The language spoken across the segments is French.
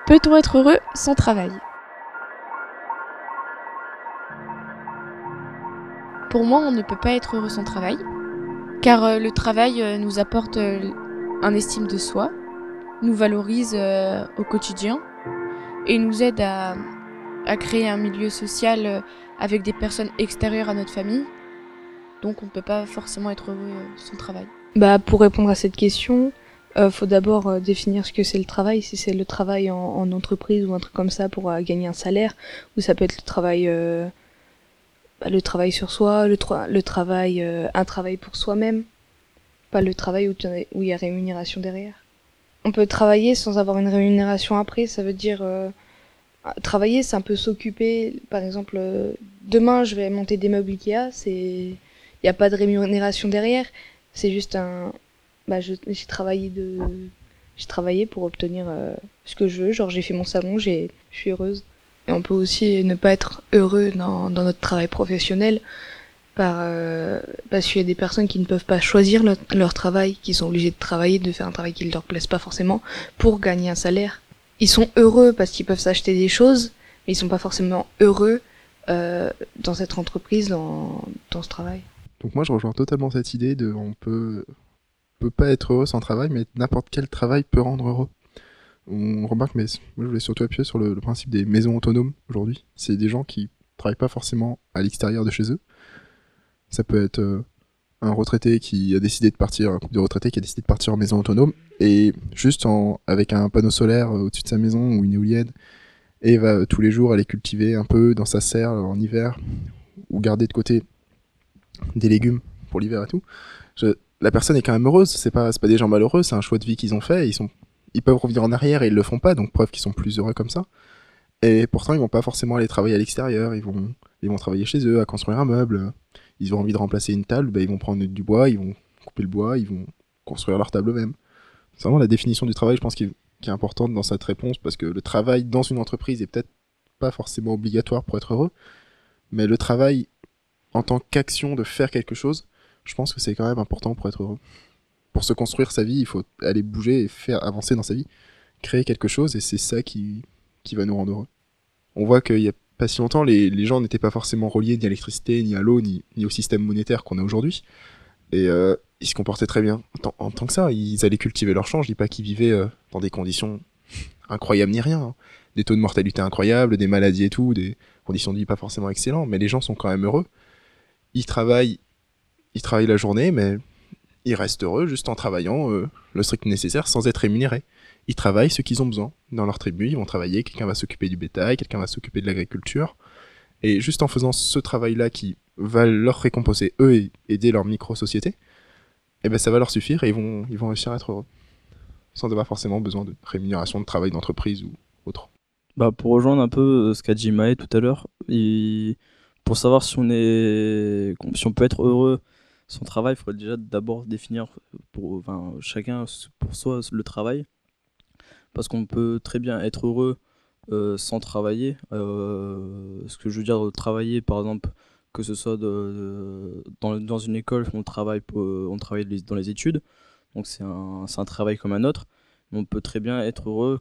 Peut-on être heureux sans travail ? Pour moi, on ne peut pas être heureux sans travail, car le travail nous apporte un estime de soi, nous valorise au quotidien et nous aide à créer un milieu social avec des personnes extérieures à notre famille. Donc on ne peut pas forcément être heureux sans travail. Pour répondre à cette question, faut d'abord définir ce que c'est le travail. Si c'est le travail en entreprise ou un truc comme ça pour gagner un salaire, ou ça peut être le travail sur soi, le travail, un travail pour soi-même, pas le travail où il y a rémunération derrière. On peut travailler sans avoir une rémunération après, ça veut dire travailler, c'est un peu s'occuper. Par exemple, demain je vais monter des meubles Ikea, il n'y a pas de rémunération derrière, c'est juste j'ai travaillé pour obtenir ce que je veux, genre j'ai fait mon salon, je suis heureuse. Et on peut aussi ne pas être heureux dans notre travail professionnel parce qu'il y a des personnes qui ne peuvent pas choisir leur travail, qui sont obligées de travailler, de faire un travail qui ne leur plaise pas forcément pour gagner un salaire. Ils sont heureux parce qu'ils peuvent s'acheter des choses, mais ils sont pas forcément heureux dans cette entreprise, dans ce travail. Donc moi je rejoins totalement cette idée de on peut pas être heureux sans travail, mais n'importe quel travail peut rendre heureux. On remarque, mais moi je voulais surtout appuyer sur le principe des maisons autonomes aujourd'hui. C'est des gens qui travaillent pas forcément à l'extérieur de chez eux. Ça peut être un retraité qui a décidé de partir, un couple de retraités qui a décidé de partir en maison autonome, et juste avec un panneau solaire au-dessus de sa maison ou une éolienne, et va tous les jours aller cultiver un peu dans sa serre en hiver, ou garder de côté des légumes pour l'hiver et tout. La personne est quand même heureuse, c'est pas des gens malheureux, c'est un choix de vie qu'ils ont fait, ils peuvent revenir en arrière et ils le font pas, donc preuve qu'ils sont plus heureux comme ça. Et pourtant ils vont pas forcément aller travailler à l'extérieur, ils vont travailler chez eux, à construire un meuble. Ils ont envie de remplacer une table, ils vont prendre du bois, ils vont couper le bois, ils vont construire leur table eux-mêmes. C'est vraiment la définition du travail, je pense, qui est importante dans cette réponse, parce que le travail dans une entreprise est peut-être pas forcément obligatoire pour être heureux, mais le travail en tant qu'action de faire quelque chose, je pense que c'est quand même important pour être heureux. Pour se construire sa vie, il faut aller bouger et faire avancer dans sa vie, créer quelque chose, et c'est ça qui va nous rendre heureux. On voit qu'il y a pas si longtemps, les gens n'étaient pas forcément reliés ni à l'électricité, ni à l'eau, ni au système monétaire qu'on a aujourd'hui. Et ils se comportaient très bien. En tant que ça, ils allaient cultiver leur champ. Je dis pas qu'ils vivaient dans des conditions incroyables ni rien. Hein. Des taux de mortalité incroyables, des maladies et tout, des conditions de vie pas forcément excellentes, mais les gens sont quand même heureux. Ils travaillent la journée, mais ils restent heureux juste en travaillant le strict nécessaire sans être rémunérés. Ils travaillent ce qu'ils ont besoin. Dans leur tribu, ils vont travailler, quelqu'un va s'occuper du bétail, quelqu'un va s'occuper de l'agriculture. Et juste en faisant ce travail-là qui va leur récompenser eux et aider leur micro-société, ça va leur suffire et ils vont réussir à être heureux. Sans avoir forcément besoin de rémunération de travail d'entreprise ou autre. Pour rejoindre un peu ce qu'a dit Maë tout à l'heure, pour savoir si on peut être heureux sans travail, il faudrait déjà d'abord définir chacun pour soi le travail. Parce qu'on peut très bien être heureux sans travailler. Ce que je veux dire, travailler par exemple, que ce soit dans une école, on travaille dans les études, donc c'est un travail comme un autre. Mais on peut très bien être heureux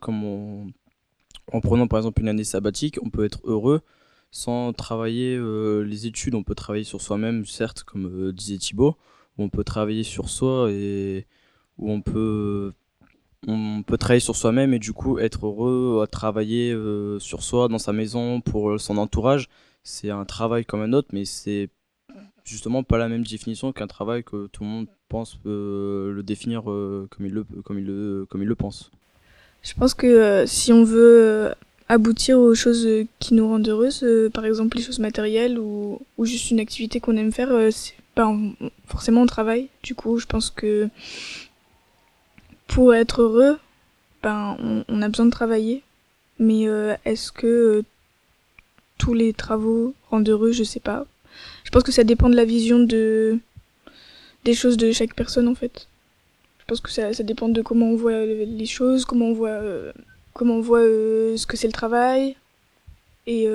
en prenant par exemple une année sabbatique, on peut être heureux sans travailler les études. On peut travailler sur soi-même, certes, comme disait Thibaut, où on peut travailler sur soi et où on peut travailler sur soi-même et du coup être heureux à travailler sur soi, dans sa maison, pour son entourage. C'est un travail comme un autre, mais c'est justement pas la même définition qu'un travail que tout le monde pense le définir comme il le pense. Je pense que si on veut aboutir aux choses qui nous rendent heureuses, par exemple les choses matérielles ou juste une activité qu'on aime faire, c'est pas forcément on travaille. Du coup, je pense que pour être heureux, on a besoin de travailler. Mais est-ce que tous les travaux rendent heureux ? Je sais pas. Je pense que ça dépend de la vision des choses de chaque personne en fait. Je pense que ça dépend de comment on voit les choses, comment on voit ce que c'est le travail et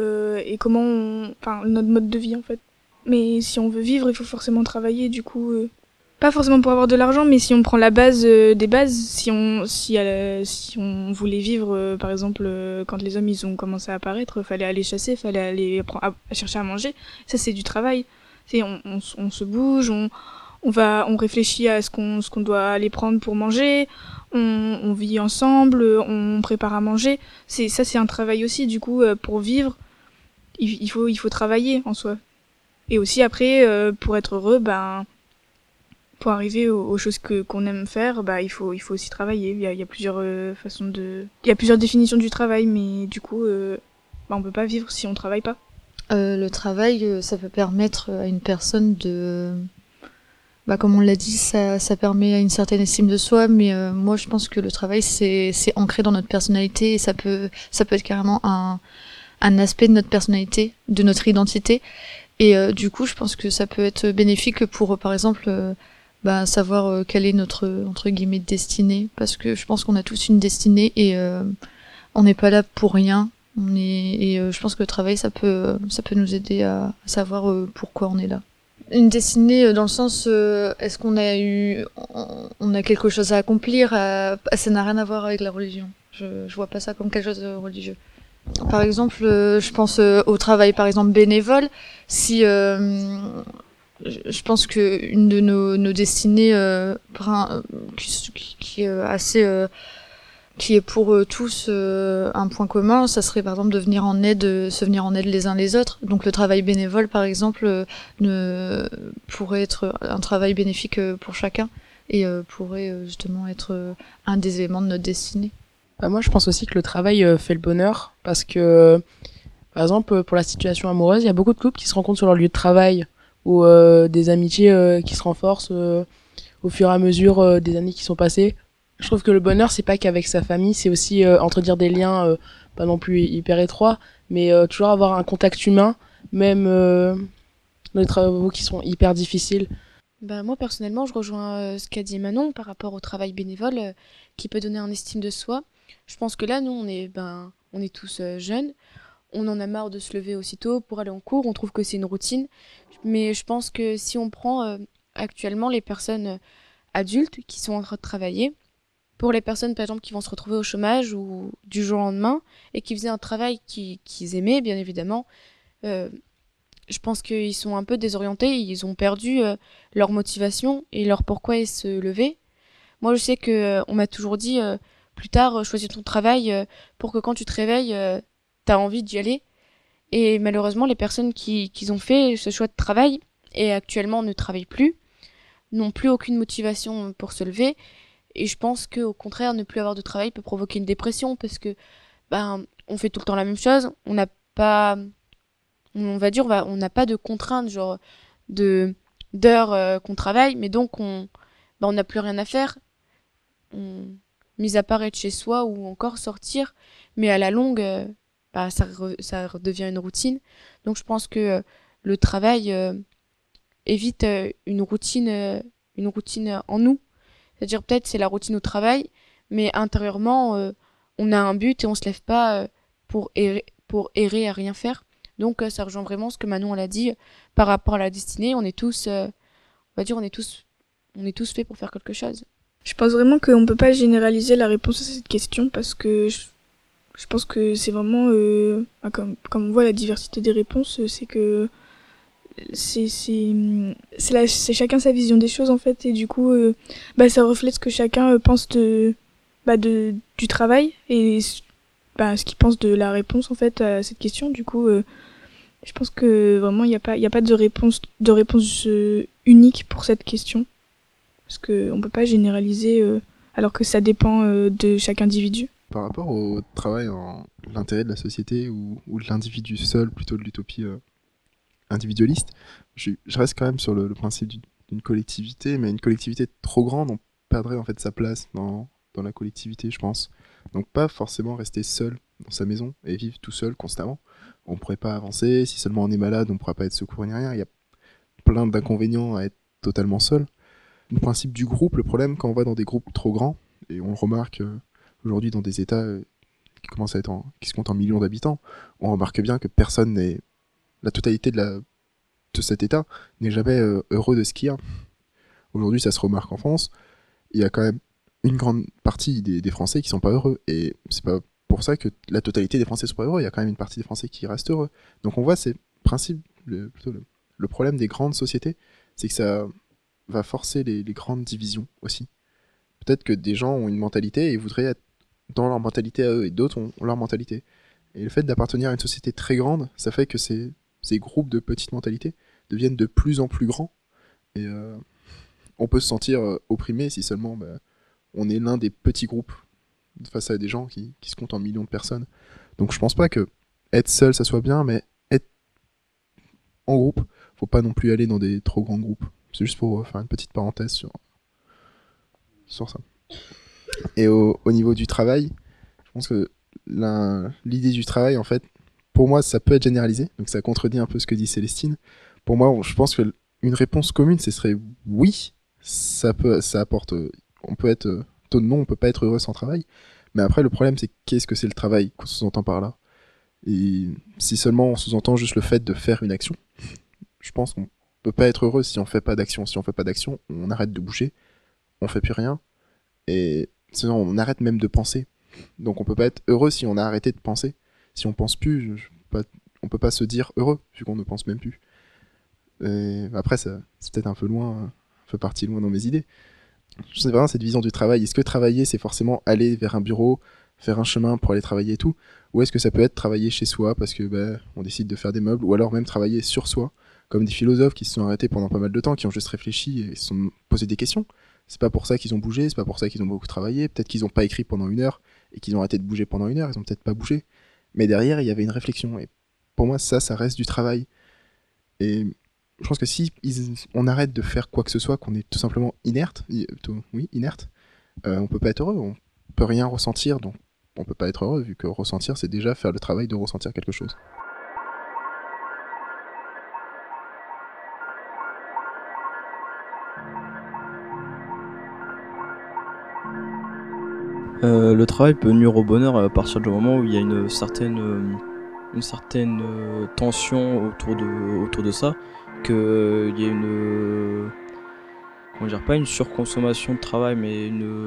comment notre mode de vie en fait. Mais si on veut vivre, il faut forcément travailler. Du coup, pas forcément pour avoir de l'argent, mais si on prend la base des bases, si on voulait vivre, par exemple, quand les hommes ils ont commencé à apparaître, fallait aller chasser, fallait aller à chercher à manger. Ça, c'est du travail. On se bouge, on réfléchit à ce qu'on doit aller prendre pour manger, on vit ensemble, on prépare à manger. C'est un travail aussi. Du coup, pour vivre, il faut travailler en soi. Et aussi après, pour être heureux, pour arriver aux choses qu'on aime faire, il faut aussi travailler. Il y a plusieurs il y a plusieurs définitions du travail, mais du coup, on peut pas vivre si on travaille pas. Le travail, ça peut permettre à une personne de... comme on l'a dit, ça permet une certaine estime de soi, mais moi je pense que le travail c'est ancré dans notre personnalité et ça peut être carrément un aspect de notre personnalité, de notre identité. Et du coup, je pense que ça peut être bénéfique pour, par exemple, savoir quelle est notre, entre guillemets, destinée. Parce que je pense qu'on a tous une destinée et on n'est pas là pour rien. Je pense que le travail, ça peut nous aider à savoir pourquoi on est là. Une destinée dans le sens, est-ce qu'on on a quelque chose à accomplir ça n'a rien à voir avec la religion. Je vois pas ça comme quelque chose de religieux. Par exemple, je pense au travail, par exemple, bénévole. Si je pense que une de nos destinées qui est assez qui est pour tous un point commun, ça serait par exemple de venir en aide, se venir en aide les uns les autres. Donc le travail bénévole, par exemple, pourrait être un travail bénéfique pour chacun et pourrait justement être un des éléments de notre destinée. Moi, je pense aussi que le travail fait le bonheur parce que, par exemple, pour la situation amoureuse, il y a beaucoup de couples qui se rencontrent sur leur lieu de travail ou des amitiés qui se renforcent au fur et à mesure des années qui sont passées. Je trouve que le bonheur, c'est pas qu'avec sa famille, c'est aussi entretenir des liens pas non plus hyper étroits, mais toujours avoir un contact humain, même dans les travaux qui sont hyper difficiles. Moi, personnellement, je rejoins ce qu'a dit Manon par rapport au travail bénévole qui peut donner un estime de soi. Je pense que là, nous, on est tous jeunes. On en a marre de se lever aussitôt pour aller en cours. On trouve que c'est une routine. Mais je pense que si on prend actuellement les personnes adultes qui sont en train de travailler, pour les personnes, par exemple, qui vont se retrouver au chômage ou du jour au lendemain et qui faisaient un travail qu'ils aimaient, bien évidemment, je pense qu'ils sont un peu désorientés. Ils ont perdu leur motivation et leur pourquoi se lever. Moi, je sais qu'on m'a toujours dit... plus tard, choisis ton travail pour que quand tu te réveilles, t'as envie d'y aller. Et malheureusement, les personnes qui ont fait ce choix de travail et actuellement ne travaillent plus, n'ont plus aucune motivation pour se lever. Et je pense qu'au contraire, ne plus avoir de travail peut provoquer une dépression parce que on fait tout le temps la même chose. On n'a pas, on n'a pas de contraintes genre d'heures qu'on travaille, mais donc on n'a plus rien à faire. Mis à part être chez soi ou encore sortir, mais à la longue, ça redevient une routine. Donc je pense que le travail évite une routine en nous. C'est-à-dire peut-être c'est la routine au travail, mais intérieurement, on a un but et on se lève pas pour errer à rien faire. Donc ça rejoint vraiment ce que Manon elle a dit par rapport à la destinée. On est tous, on est tous faits pour faire quelque chose. Je pense vraiment qu'on peut pas généraliser la réponse à cette question parce que je pense que c'est vraiment comme on voit la diversité des réponses, c'est que c'est chacun sa vision des choses en fait et du coup ça reflète ce que chacun pense du travail et ce qu'il pense de la réponse en fait à cette question. Du coup je pense que vraiment il y a pas de réponse unique pour cette question. Parce qu'on ne peut pas généraliser alors que ça dépend de chaque individu. Par rapport au travail, l'intérêt de la société ou de l'individu seul, plutôt de l'utopie individualiste, je reste quand même sur le principe d'une collectivité, mais une collectivité trop grande, on perdrait en fait sa place dans la collectivité, je pense. Donc pas forcément rester seul dans sa maison et vivre tout seul constamment. On ne pourrait pas avancer, si seulement on est malade, on ne pourra pas être secouru ni rien. Il y a plein d'inconvénients à être totalement seul. Le principe du groupe, le problème quand on va dans des groupes trop grands, et on le remarque aujourd'hui dans des États qui se comptent en millions d'habitants, on remarque bien que la totalité de cet État n'est jamais heureux de ce qu'il y a. aujourd'hui ça se remarque en France, il y a quand même une grande partie des Français qui sont pas heureux. Et c'est pas pour ça que la totalité des Français sont pas heureux, il y a quand même une partie des Français qui restent heureux. Donc on voit ces principes, le problème des grandes sociétés, c'est que ça va forcer les grandes divisions aussi. Peut-être que des gens ont une mentalité et voudraient être dans leur mentalité à eux, et d'autres ont leur mentalité. Et le fait d'appartenir à une société très grande, ça fait que ces groupes de petites mentalités deviennent de plus en plus grands. Et on peut se sentir opprimé si seulement on est l'un des petits groupes face à des gens qui se comptent en millions de personnes. Donc je pense pas que être seul ça soit bien, mais être en groupe, faut pas non plus aller dans des trop grands groupes. C'est juste pour faire une petite parenthèse sur ça. Et au niveau du travail, je pense que l'idée du travail, en fait, pour moi, ça peut être généralisé. Donc ça contredit un peu ce que dit Célestine. Pour moi, je pense que une réponse commune, ce serait oui, ça apporte. On peut être. Non, on peut pas être heureux sans travail. Mais après, le problème, c'est qu'est-ce que c'est le travail qu'on sous-entend par là. Et si seulement on sous-entend juste le fait de faire une action, je pense qu'on peut pas être heureux si on fait pas d'action. Si on fait pas d'action, on arrête de bouger, on fait plus rien, et sinon on arrête même de penser. Donc on peut pas être heureux si on a arrêté de penser. Si on pense plus, on peut pas se dire heureux vu qu'on ne pense même plus. Et après, c'est peut-être un peu loin, un peu parti loin dans mes idées. Je sais vraiment cette vision du travail. Est-ce que travailler, c'est forcément aller vers un bureau, faire un chemin pour aller travailler et tout, ou est-ce que ça peut être travailler chez soi parce que on décide de faire des meubles, ou alors même travailler sur soi, comme des philosophes qui se sont arrêtés pendant pas mal de temps, qui ont juste réfléchi et se sont posé des questions. C'est pas pour ça qu'ils ont bougé, c'est pas pour ça qu'ils ont beaucoup travaillé. Peut-être qu'ils ont pas écrit pendant 1 heure et qu'ils ont arrêté de bouger pendant 1 heure. Ils ont peut-être pas bougé, mais derrière il y avait une réflexion. Et pour moi, ça reste du travail. Et je pense que si on arrête de faire quoi que ce soit, qu'on est tout simplement inerte, on peut pas être heureux, on peut rien ressentir, donc on peut pas être heureux, vu que ressentir, c'est déjà faire le travail de ressentir quelque chose. Le travail peut nuire au bonheur à partir du moment où il y a une certaine tension autour de ça, qu'il y ait pas une surconsommation de travail, mais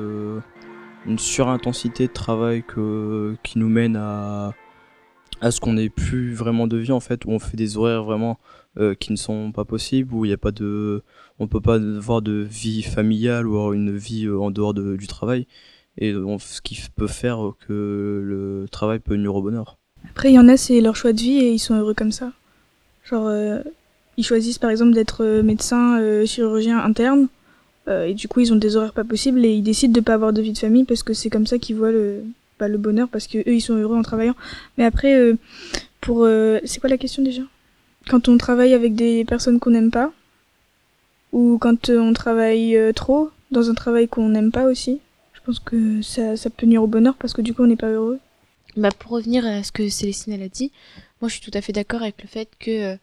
une surintensité de travail qui nous mène à ce qu'on n'ait plus vraiment de vie, en fait, où on fait des horaires vraiment qui ne sont pas possibles, où il y a pas on peut pas avoir de vie familiale ou avoir une vie en dehors du travail, et ce qui peut faire que le travail peut nuire au bonheur. Après, il y en a, c'est leur choix de vie et ils sont heureux comme ça. Genre, ils choisissent par exemple d'être médecin, chirurgien interne, et du coup, ils ont des horaires pas possibles et ils décident de pas avoir de vie de famille parce que c'est comme ça qu'ils voient le bonheur, parce que eux, ils sont heureux en travaillant. Mais après, c'est quoi la question déjà ? Quand on travaille avec des personnes qu'on n'aime pas, ou quand on travaille trop dans un travail qu'on n'aime pas aussi, je pense que ça peut nuire au bonheur parce que du coup, on n'est pas heureux. Pour revenir à ce que Célestine elle a dit, moi je suis tout à fait d'accord avec le fait que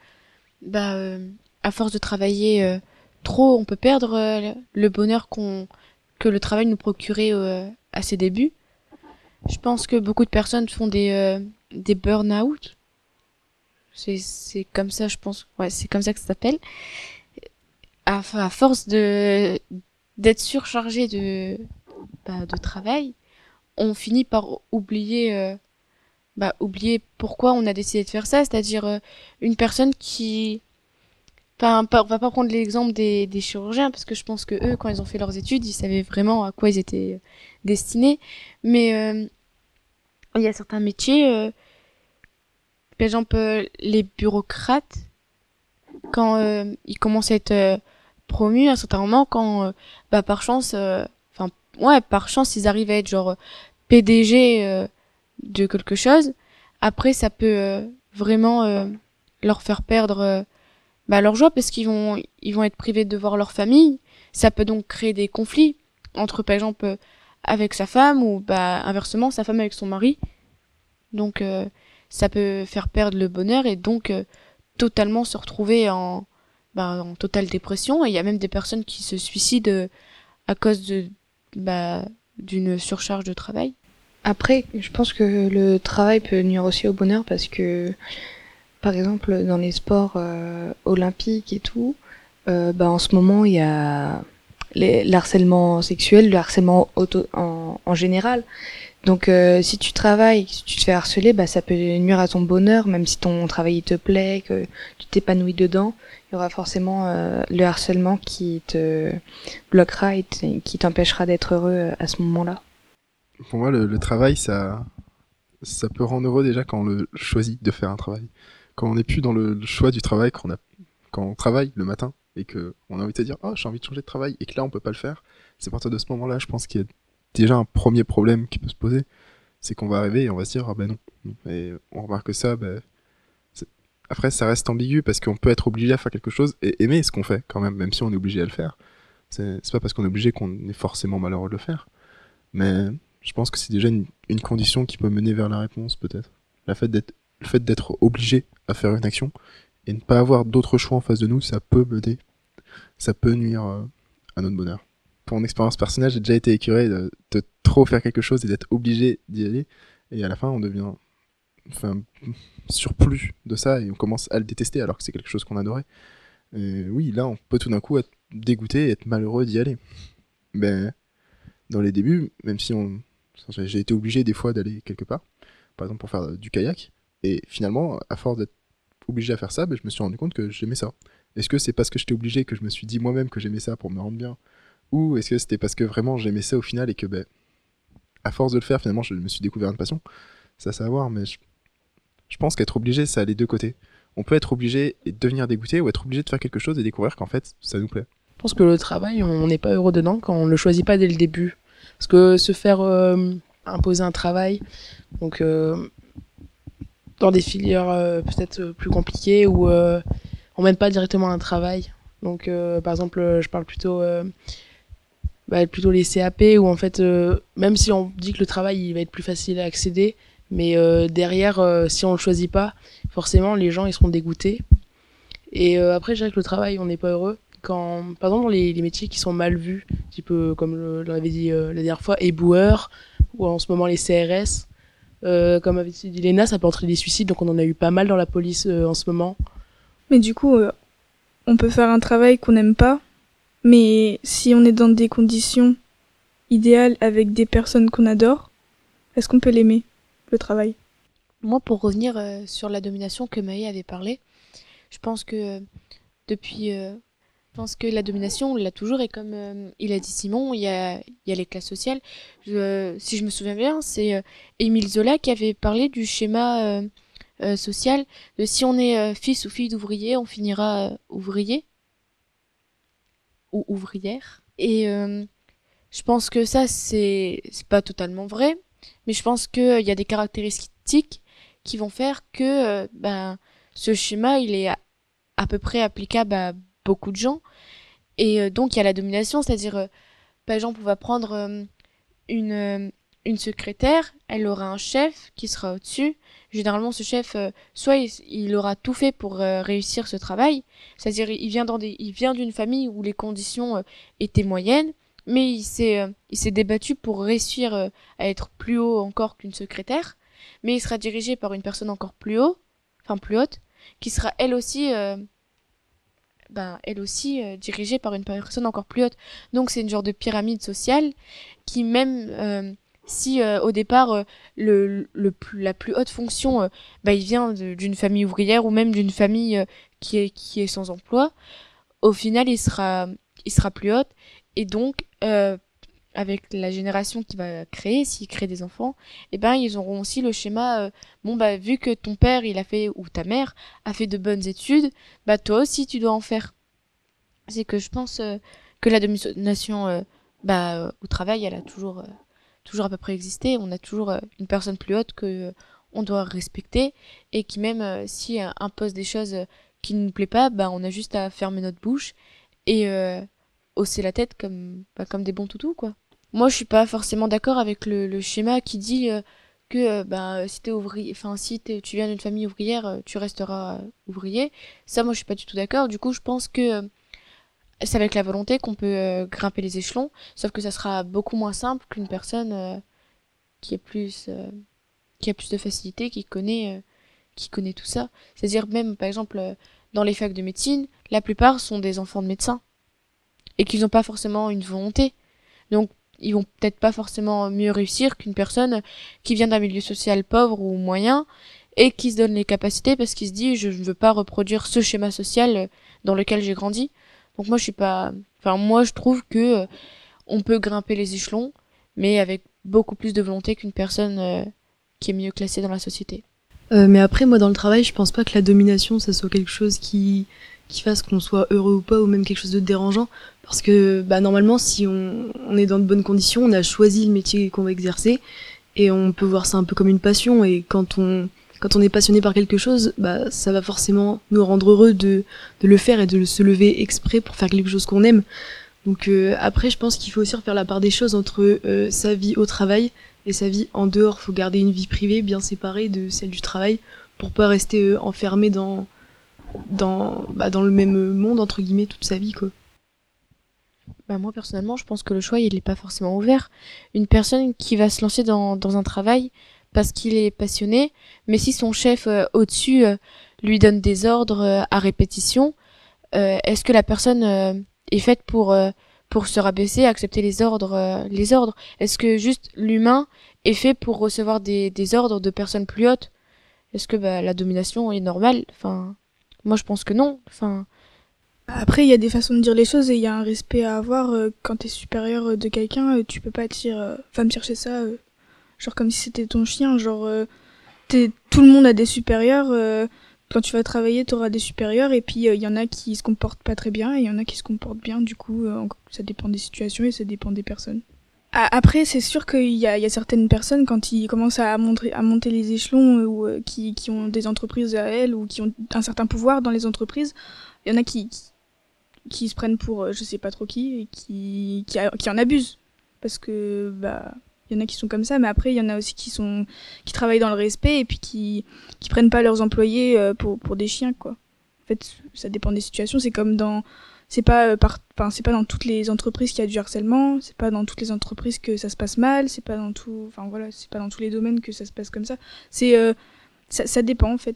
à force de travailler trop, on peut perdre le bonheur que le travail nous procurait à ses débuts. Je pense que beaucoup de personnes font des burn-out. C'est comme ça, je pense. Ouais, c'est comme ça que ça s'appelle. À force d'être surchargé de travail, on finit par oublier pourquoi on a décidé de faire ça, c'est-à-dire une personne qui on va pas prendre l'exemple des chirurgiens parce que je pense que eux, quand ils ont fait leurs études, ils savaient vraiment à quoi ils étaient destinés, mais il y a certains métiers, par exemple les bureaucrates, quand ils commencent à être promus à un certain moment, quand par chance ils arrivent à être genre PDG de quelque chose, après ça peut vraiment leur faire perdre leur joie parce qu'ils vont être privés de voir leur famille. Ça peut donc créer des conflits entre, par exemple, avec sa femme ou inversement sa femme avec son mari. Donc ça peut faire perdre le bonheur et donc totalement se retrouver en totale dépression. Et il y a même des personnes qui se suicident à cause d'une surcharge de travail. Après, je pense que le travail peut nuire aussi au bonheur parce que, par exemple, dans les sports olympiques et tout, en ce moment, il y a l'harcèlement sexuel, le harcèlement en général. Donc si tu travailles, si tu te fais harceler, bah ça peut nuire à ton bonheur, même si ton travail il te plaît, que tu t'épanouis dedans, il y aura forcément le harcèlement qui te bloquera et qui t'empêchera d'être heureux à ce moment-là. Pour moi, le travail, ça peut rendre heureux déjà quand on le choisit de faire un travail. Quand on n'est plus dans le choix du travail, quand on travaille le matin et qu'on a envie de se dire « Oh, j'ai envie de changer de travail » et que là, on peut pas le faire, c'est à partir de ce moment-là, je pense qu'il y a déjà un premier problème qui peut se poser. C'est qu'on va arriver et on va se dire « Ah ben non ». Et on remarque que ça, après, ça reste ambigu parce qu'on peut être obligé à faire quelque chose et aimer ce qu'on fait quand même si on est obligé à le faire. C'est pas parce qu'on est obligé qu'on est forcément malheureux de le faire. Mais je pense que c'est déjà une condition qui peut mener vers la réponse, peut-être. Le fait d'être obligé à faire une action et ne pas avoir d'autre choix en face de nous, ça peut nuire à notre bonheur. Pour mon expérience personnelle, j'ai déjà été écœuré de trop faire quelque chose et d'être obligé d'y aller. Et à la fin, on devient surplus de ça et on commence à le détester alors que c'est quelque chose qu'on adorait. Et oui, là, on peut tout d'un coup être dégoûté et être malheureux d'y aller. Mais dans les débuts, même si j'ai été obligé des fois d'aller quelque part, par exemple pour faire du kayak, et finalement, à force d'être obligé à faire ça, je me suis rendu compte que j'aimais ça. Est-ce que c'est parce que j'étais obligé que je me suis dit moi-même que j'aimais ça pour me rendre bien, ou est-ce que c'était parce que vraiment j'aimais ça au final et que à force de le faire, finalement, je me suis découvert une passion. Ça à voir, mais je pense qu'être obligé, ça a les deux côtés. On peut être obligé et devenir dégoûté, ou être obligé de faire quelque chose et découvrir qu'en fait, ça nous plaît. Je pense que le travail, on n'est pas heureux dedans quand on ne le choisit pas dès le début. Parce que se faire imposer un travail, donc dans des filières peut-être plus compliquées où on mène pas directement un travail. Donc par exemple, je parle plutôt les CAP où en fait, même si on dit que le travail il va être plus facile à accéder, mais derrière, si on le choisit pas, forcément les gens ils seront dégoûtés. Et après, je dirais que le travail, on n'est pas heureux. Quand, par exemple, dans les métiers qui sont mal vus, un petit peu comme l'avait dit la dernière fois, éboueur, ou en ce moment les CRS, comme avait dit Léna, ça peut entraîner des suicides, donc on en a eu pas mal dans la police en ce moment. Mais du coup, on peut faire un travail qu'on n'aime pas, mais si on est dans des conditions idéales avec des personnes qu'on adore, est-ce qu'on peut l'aimer, le travail ? Moi, pour revenir sur la domination que Maë avait parlé, je pense que je pense que la domination, on l'a toujours, et comme il a dit Simon, il y a les classes sociales. Si je me souviens bien, c'est Émile Zola qui avait parlé du schéma social, de si on est fils ou fille d'ouvrier, on finira ouvrier ou ouvrière. Et je pense que ça, c'est pas totalement vrai, mais je pense qu'il y a des caractéristiques qui vont faire que ce schéma, il est à peu près applicable à beaucoup de gens. Et donc il y a la domination, c'est-à-dire par exemple on va prendre une secrétaire, elle aura un chef qui sera au-dessus. Généralement ce chef soit il aura tout fait pour réussir ce travail, c'est-à-dire il vient d'une famille où les conditions étaient moyennes, mais il s'est débattu pour réussir à être plus haut encore qu'une secrétaire, mais il sera dirigé par une personne encore plus haute, qui sera elle aussi dirigée par une personne encore plus haute. Donc c'est une genre de pyramide sociale qui même si au départ la plus haute fonction il vient d'une famille ouvrière ou même d'une famille qui est sans emploi, au final il sera plus haute, et donc avec la génération qui va créer, s'ils créent des enfants, ils auront aussi le schéma vu que ton père il a fait, ou ta mère a fait de bonnes études, toi aussi tu dois en faire. C'est que je pense que la domination au travail, elle a toujours à peu près existé. On a toujours une personne plus haute que on doit respecter, et qui même si impose des choses qui ne nous plaît pas, on a juste à fermer notre bouche et hausser la tête comme des bons toutous, quoi. Moi, je suis pas forcément d'accord avec le schéma qui dit que si t'es ouvrier, tu viens d'une famille ouvrière, tu resteras ouvrier. Ça, moi, je suis pas du tout d'accord. Du coup, je pense que c'est avec la volonté qu'on peut grimper les échelons, sauf que ça sera beaucoup moins simple qu'une personne qui a plus de facilité, qui connaît tout ça. C'est-à-dire même, par exemple, dans les facs de médecine, la plupart sont des enfants de médecins. et qu'ils n'ont pas forcément une volonté. Donc, ils vont peut-être pas forcément mieux réussir qu'une personne qui vient d'un milieu social pauvre ou moyen et qui se donne les capacités parce qu'il se dit je ne veux pas reproduire ce schéma social dans lequel j'ai grandi. Donc moi je trouve que on peut grimper les échelons mais avec beaucoup plus de volonté qu'une personne qui est mieux classée dans la société. Mais après, moi, dans le travail, je pense pas que la domination, ça soit quelque chose qui fasse qu'on soit heureux ou pas, ou même quelque chose de dérangeant. Parce que, normalement, si on est dans de bonnes conditions, on a choisi le métier qu'on va exercer, et on peut voir ça un peu comme une passion, et quand on est passionné par quelque chose, ça va forcément nous rendre heureux de le faire et de se lever exprès pour faire quelque chose qu'on aime. Donc après, je pense qu'il faut aussi refaire la part des choses entre sa vie au travail et sa vie en dehors. Faut garder une vie privée bien séparée de celle du travail pour pas rester enfermé dans le même monde entre guillemets toute sa vie, quoi. Moi personnellement, je pense que le choix il est pas forcément ouvert. Une personne qui va se lancer dans un travail parce qu'il est passionné, mais si son chef au-dessus lui donne des ordres à répétition, est-ce que la personne est faite pour se rabaisser, accepter les ordres. Est-ce que juste l'humain est fait pour recevoir des ordres de personnes plus hautes? Est-ce que la domination est normale? Enfin, moi je pense que non. Enfin, après, il y a des façons de dire les choses et il y a un respect à avoir. Quand t'es supérieur de quelqu'un, tu peux pas dire va me chercher ça, genre comme si c'était ton chien. Genre, tout le monde a des supérieurs. Quand tu vas travailler, tu auras des supérieurs, et puis il y en a qui se comportent pas très bien, et il y en a qui se comportent bien, du coup, ça dépend des situations et ça dépend des personnes. Après, c'est sûr qu'il y a certaines personnes, quand ils commencent à monter les échelons, ou qui ont des entreprises à elles, ou qui ont un certain pouvoir dans les entreprises, il y en a qui se prennent pour je sais pas trop qui, et qui en abusent. Parce que, il y en a qui sont comme ça, mais après il y en a aussi qui travaillent dans le respect et puis qui prennent pas leurs employés pour des chiens, quoi. En fait, ça dépend des situations. C'est comme c'est pas dans toutes les entreprises qu'il y a du harcèlement, c'est pas dans toutes les entreprises que ça se passe mal, c'est pas dans c'est pas dans tous les domaines que ça se passe comme ça. Ça dépend en fait.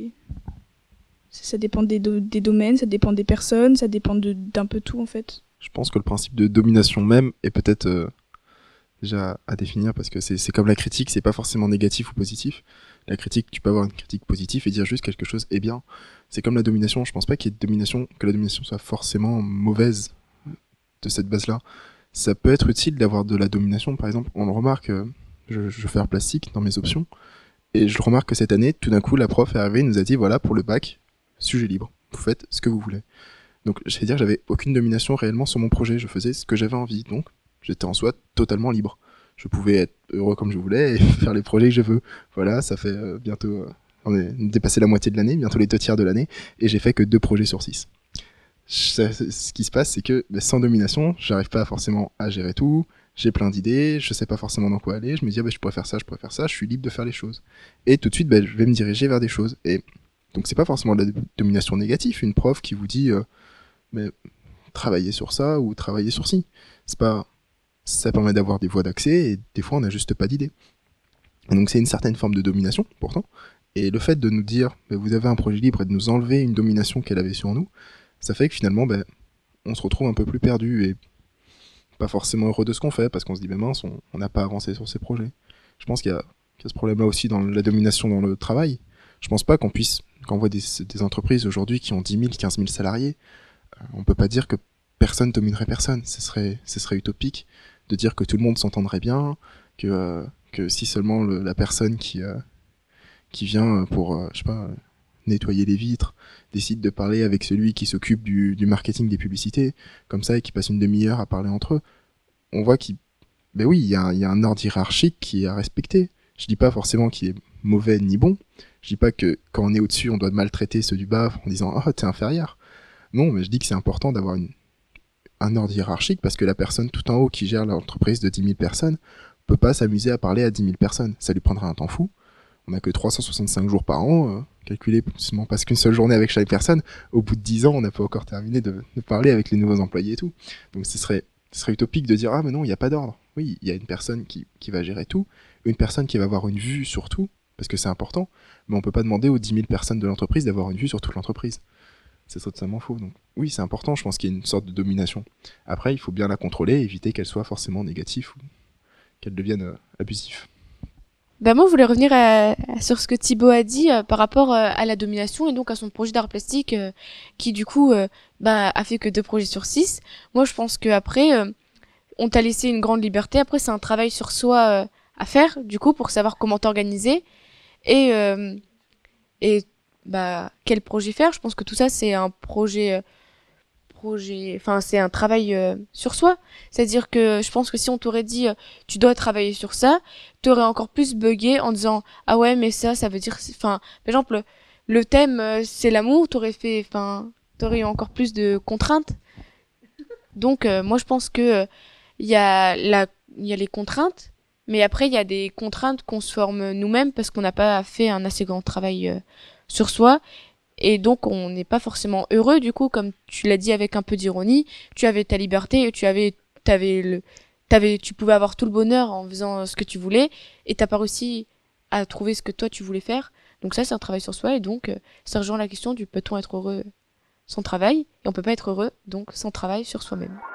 Ça dépend des domaines, ça dépend des personnes, ça dépend d'un peu tout en fait. Je pense que le principe de domination même est peut-être déjà à définir, parce que c'est comme la critique, c'est pas forcément négatif ou positif. La critique, tu peux avoir une critique positive et dire juste quelque chose est bien. C'est comme la domination, je pense pas que la domination soit forcément mauvaise de cette base-là. Ça peut être utile d'avoir de la domination, par exemple, on le remarque, je fais art plastique dans mes options, et je remarque que cette année, tout d'un coup, la prof est arrivée et nous a dit, voilà, pour le bac, sujet libre, vous faites ce que vous voulez. Donc, c'est-à-dire que j'avais aucune domination réellement sur mon projet, je faisais ce que j'avais envie, donc j'étais en soi totalement libre. Je pouvais être heureux comme je voulais et faire les projets que je veux. Voilà, ça fait bientôt... on est dépassé la moitié de l'année, bientôt les 2/3 de l'année, et j'ai fait que 2 projets sur 6. Ce qui se passe, c'est que sans domination, j'arrive pas forcément à gérer tout, j'ai plein d'idées, je sais pas forcément dans quoi aller, je me dis je pourrais faire ça, je suis libre de faire les choses. Et tout de suite, je vais me diriger vers des choses. Et donc c'est pas forcément de la domination négative, une prof qui vous dit travaillez sur ça ou travaillez sur ci. Ça permet d'avoir des voies d'accès, et des fois on n'a juste pas d'idées. Donc c'est une certaine forme de domination, pourtant. Et le fait de nous dire, vous avez un projet libre, et de nous enlever une domination qu'elle avait sur nous, ça fait que finalement, on se retrouve un peu plus perdu, et pas forcément heureux de ce qu'on fait, parce qu'on se dit, mince, on n'a pas avancé sur ces projets. Je pense qu'il y a ce problème-là aussi dans la domination dans le travail. Je pense pas quand on voit des entreprises aujourd'hui qui ont 10 000, 15 000 salariés, on peut pas dire que personne dominerait personne. Ce serait utopique de dire que tout le monde s'entendrait bien, que si seulement la personne qui vient pour, nettoyer les vitres, décide de parler avec celui qui s'occupe du marketing des publicités, comme ça, et qui passe une demi-heure à parler entre eux, on voit il y a un ordre hiérarchique qui est à respecter. Je dis pas forcément qu'il est mauvais ni bon. Je dis pas que quand on est au-dessus, on doit maltraiter ceux du bas en disant « Oh, t'es inférieur ». Non, mais je dis que c'est important d'avoir un ordre hiérarchique, parce que la personne tout en haut qui gère l'entreprise de 10 000 personnes peut pas s'amuser à parler à 10 000 personnes. Ça lui prendra un temps fou. On n'a que 365 jours par an, calculé seulement parce qu'une seule journée avec chaque personne. Au bout de 10 ans, on n'a pas encore terminé de parler avec les nouveaux employés et tout. Donc ce serait utopique de dire « Ah mais non, il n'y a pas d'ordre ». Oui, il y a une personne qui va gérer tout, une personne qui va avoir une vue sur tout, parce que c'est important, mais on peut pas demander aux 10 000 personnes de l'entreprise d'avoir une vue sur toute l'entreprise. c'est totalement faux. Donc oui, c'est important, je pense qu'il y a une sorte de domination. Après, il faut bien la contrôler, éviter qu'elle soit forcément négative ou qu'elle devienne abusive. Bah moi, je voulais revenir sur ce que Thibaut a dit par rapport à la domination et donc à son projet d'art plastique qui du coup a fait que 2 projets sur 6. Moi, je pense qu'après, on t'a laissé une grande liberté. Après, c'est un travail sur soi à faire, du coup, pour savoir comment t'organiser et quel projet faire. Je pense que tout ça, c'est un c'est un travail sur soi. C'est-à-dire que je pense que si on t'aurait dit tu dois travailler sur ça, t'aurais encore plus bugué en disant ah ouais mais ça veut dire par exemple le thème c'est l'amour, t'aurais eu encore plus de contraintes. Donc moi je pense que il y a les contraintes, mais après il y a des contraintes qu'on se forme nous-mêmes parce qu'on n'a pas fait un assez grand travail sur soi. Et donc, on n'est pas forcément heureux, du coup, comme tu l'as dit avec un peu d'ironie. Tu avais ta liberté et tu pouvais avoir tout le bonheur en faisant ce que tu voulais et t'as pas réussi à trouver ce que toi tu voulais faire. Donc ça, c'est un travail sur soi et donc, ça rejoint la question du peut-on être heureux sans travail? Et on peut pas être heureux, donc, sans travail sur soi-même.